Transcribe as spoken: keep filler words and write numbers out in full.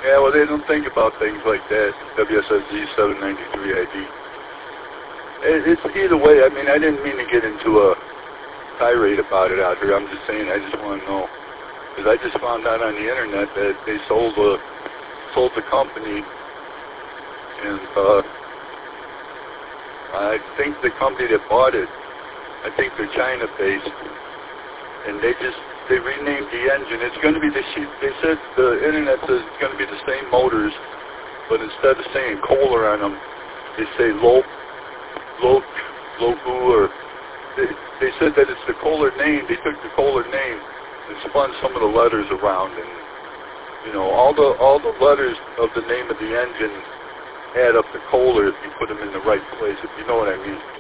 Yeah, well, they don't think about things like that. W S S Z seven ninety-three I D. It, it's either way. I mean, I didn't mean to get into a tirade about it out here. I'm just saying, I just want to know, because I just found out on the internet that they sold a sold the company, and uh, I think the company that bought it, I think they're China-based, and they just they renamed the engine. It's going to be the they said the internet says it's going to be the same motors, but instead of saying Kohler on them, they say Loc Loc Loku, or they, they said that it's the Kohler name. They took the Kohler name and spun some of the letters around, and you know all the all the letters of the name of the engine add up to Kohler if you put them in the right place, if you know what I mean.